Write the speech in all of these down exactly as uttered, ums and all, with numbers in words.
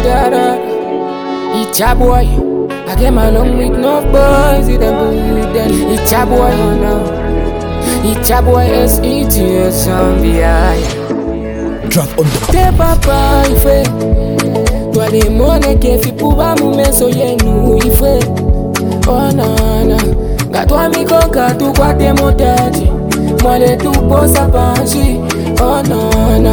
da da. It's a boy. I came along with no boys, it ain't good then. It's a boy, you know. It's a boy, S E T S on the eye. Drop on the Te papa, il fait. Toi les monnaies qui fait pour pas nous mettre sur nous, il fait. Oh nana, gâte-toi mi coca, tout quoi t'es montage. Moi les tout beaux ça penche. Oh nana.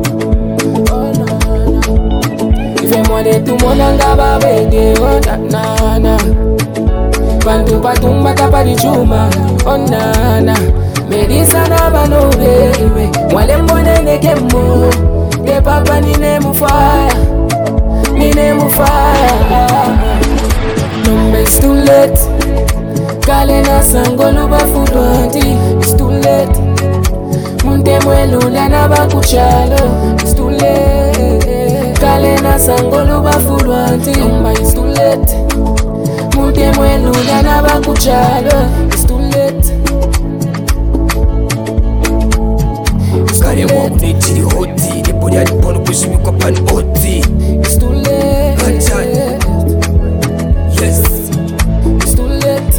Fais-moi de tout mon angaba bébé, oh nana. Pantu patumba tapadi chuma, oh nana. Medisa na bano bébé, moi les mbone ne kemo. De papa ni ne mu fire, ni ne mu fire. No it's too late. Kale na sangolo ba furanti, it's too late. Munte mwelu lana ba kuchalo, it's too late. Kale na sangolo ba furanti, it's too late. Munte mwelu lana ba kuchalo, it's too late. Kare mo nitiri hoti, de podia di pono pushi mi kopani hoti. It's too late. Yes. It's too late.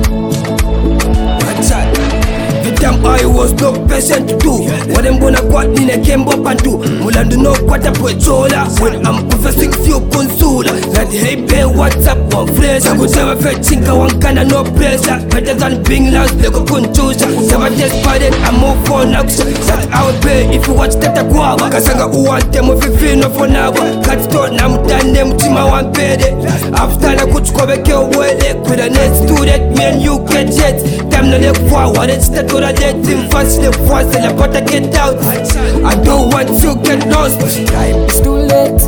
Damn, I was no patient to do. What I'm gonna quat in a game up and do. Mulandu no quata pochola. When I'm professing few consola. That hey pay what's up one phrase. I could never fetching one kind of no pressure. Better than being lost, they go contusion. Never just parted, I'm more for action. That I would pay if you watch that guava. Kasanga who want them if you feel no for now. Cut store, I'm done them to my one payday. After I could go back your way, with a net student, me and you get jet. Damn no look forward, it's the to the dead team fast, the fast, and I better get out. I don't want to get lost. It's too late.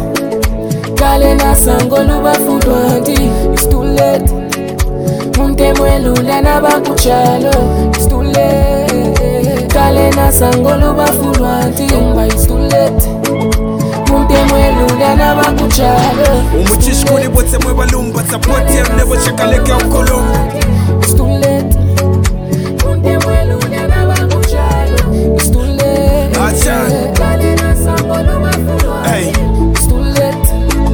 Kale na sangolo ba furanti, it's too late. Munte mwelu lana ba kuchalo, it's too late. Kale na sangolo ba furanti, it's too late. Munte mwelu lana ba kuchalo. Umuchishkuli bote mwe balumba, support ya mnevo chakaleke au kolombo. It's too late. Munte mwelu lana ba kuchalo, it's too late. Kale na sangolo ba furanti, Hey. it's too late.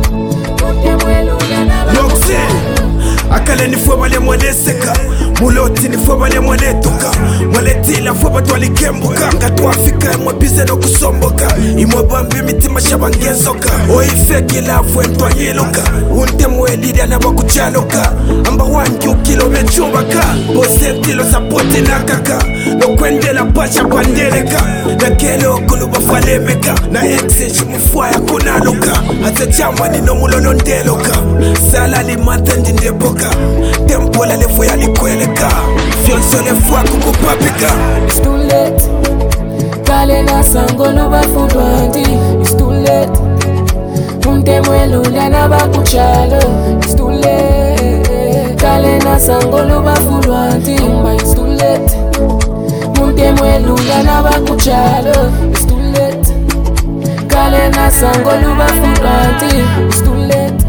Munte mwelu lana ba Yoxi, akale ni fwe bale mwaneseka. Muloti ni fwe bale mwanetoka. Mwaletila fwe batu walikembuka. Ngatu Afrika mwa bize no kusomboka. Imwe bambi mitima shabangezoka. Oifeki la fwe mtwa yiluka. Unte mwelidi anaba kuchaloka. Amba wangi ukilo mechubaka. Bose kilo sapote na kaka. No kwendela pasha pandeleka. Na kelo kuluba falemeka. Na exe shimufwa ya kunaluka. Hata chamba ni no mulo nondeloka. Sala li matandi ndeboka. Tempo la lefo ya likweleka. Fionso lefo kukupapika. It's too late. Kale na sangolo ba furanti, it's too late. Munte mwelu lana ba kuchalo, it's too late. Kale na sangolo ba furanti, it's too late. Munte mwelu lana ba kuchalo, it's too late. Kale na sangolo ba furanti, it's too late.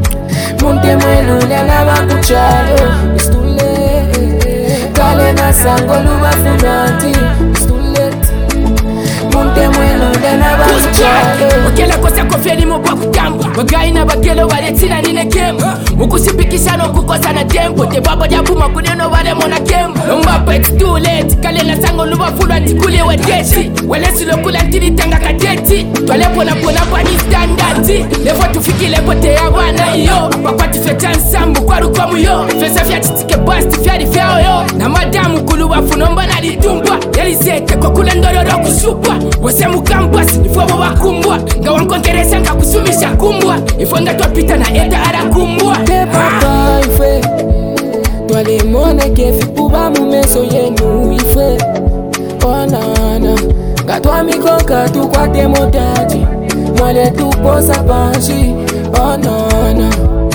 Munte mwelu lana ba kuchalo, it's too late. Kale na sangolo ba furanti, it's too late. Munte mwelu lana ba kuchalo. Wakela kosa kofia mo kwa kutamba. Wagai na bakelo wale tina nine kembo. Mukusipikisha no kukosa na tempo. Te babo jabuma kuneno wale mona kembo. Mbapo it's too late. Kale na sango luba fulwa tikule wedeti. Wale silo kula ntiri tanga kadeti. Twale pona pona kwa ni standardi. Levo tufikile pote ya wana yo. Wakwati feta nsambu kwa rukomu yo. Fesa fya titike basti fya di fya yo. Na madamu kuluwa funomba na litumba. Yali zeke kwa kula ndororo kusupa. Wase mukambasi ifo wakumbwa. Nga wankongeresa nga kusumisha kumbwa. Ifo nga twapita na eta ara kumbwa. Te papa ife. Toi les monnaies qui fait pour pas nous mettre sur nous ife. Oh nana. Nga toi mi coca tu kwa te montaji. Moi les tout beaux ça penche. Oh nana.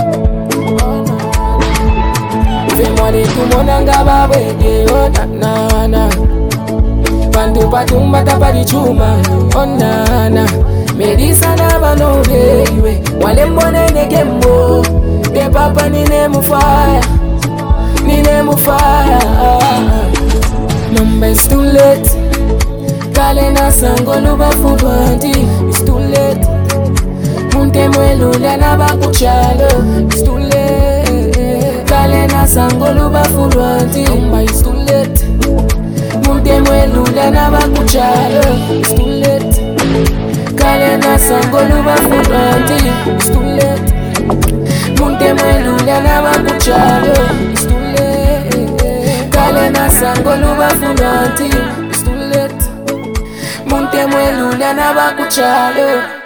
Fais-moi les tout mon angaba bébé. Oh nana. Pantu patumba tapadi chuma, oh nana. Medisa na bano baby. Wale mbone ne kembo. De papa ni ne mu fire, ni ne mu fire. Number it's too late. Kale na sangolo ba furanti, it's too late. Munte Muntemwelula nabakuchalo. It's too late. Kale na sangolu bafulwanti. Omba it's too late. Muntemwelula nabakuchalo. It's too late. Kale na sangolu bafulwanti. It's too late. Muntemwelula nabakuchalo. It's too late. Kale na sangolu bafulwanti. It's too late. Muntemwelula nabakuchalo.